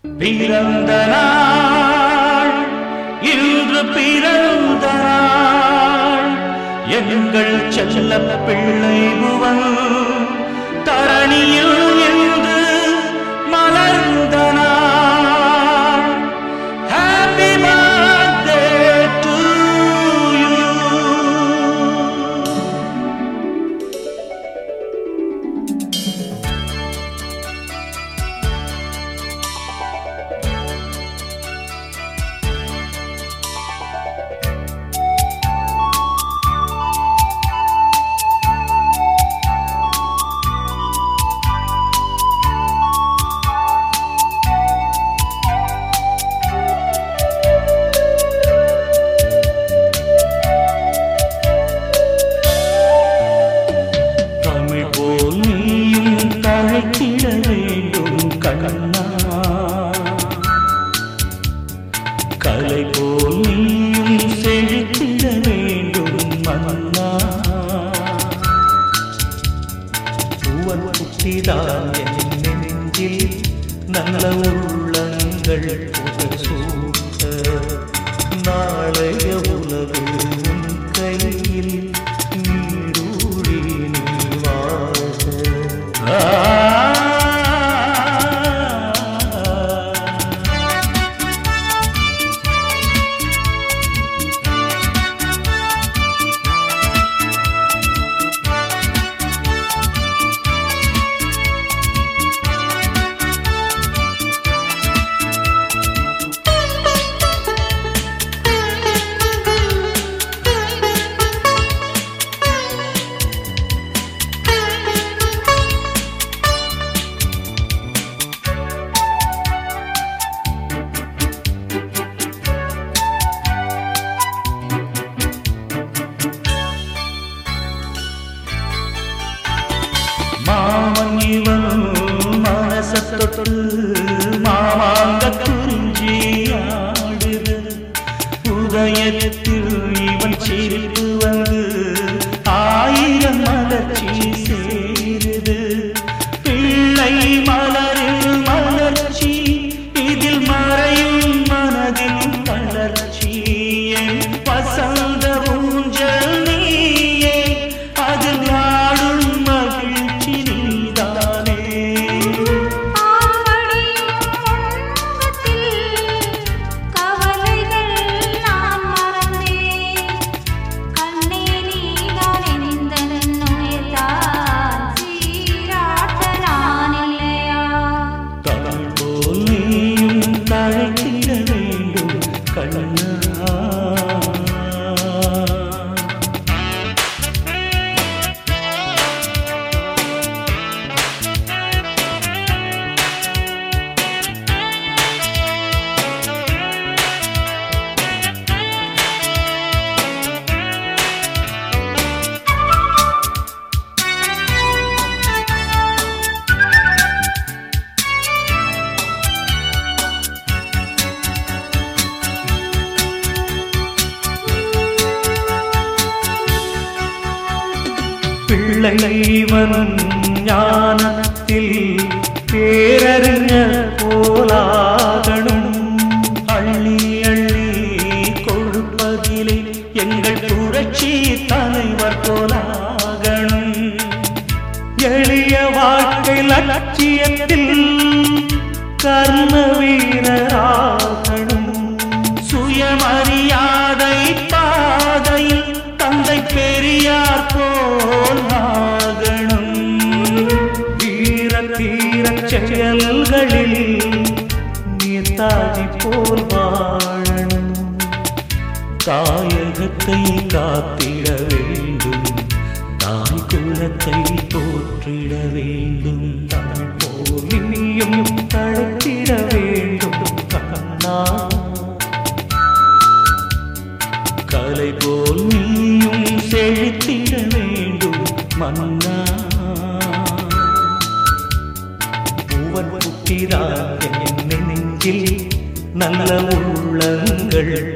பிறந்த நாள் இன்று பிறந்த நாள் எங்கள் செல்ல பிள்ளை புவன் தரணியில் என்று மலர்ந்த நாள். Happy birthday to you. தழைத்திட வேண்டும் கண்ணா, கலை போல் நீயும் செழித்திட வேண்டும் மன்னா. பூவன் குட்டிதான் என் நெஞ்சில் நல்ல உள்ளங்கள் புகசூட்ட. நாளைய உலகு உன் கையில் நீரூழி மாமன் இவன் மனசத்தொட்டு மாமாங்க குறிஞ்சி ஆடுது. உதயத்தில் இவன் சிரிப்பு வந்து ஆயிரம் மலர்ச்சி சேருது. பிள்ளை மலரில் மலர்ச்சி இதில் மறையும் மனதில் வளர்ச்சி. என் வசந்த ஊஞ்சல் நீயே அதில் நாடும் தழைத்திட வேண்டும் கண்ணா. பிள்ளைவன் ஞானத்தில் பேரறிஞர் போலாகணும். அள்ளி அள்ளி கொடுப்பதிலே எங்கள் புரட்சி தலைவர் போலாகணும். எளிய வாழ்க்கை லட்சியத்தில் கர்ம வீரராகணும். சுயமரியாதை பாதையில் தந்தை பெரியார் போல் ஆகணும். வீர தீர செயல்களில் நேதாஜி போல் வாழணும். தாயகத்தை காத்திட வேண்டும், தாய் குலத்தை போற்றிட வேண்டும். தமிழ் போல் இனியும் தழைத்திட வேண்டும் கண்ணா. கலை போல் நீயும் செழித்திட வேண்டும் மன்னா. பூவன் குட்டிதான் என் நெஞ்சில் நல்ல உள்ளங்கள்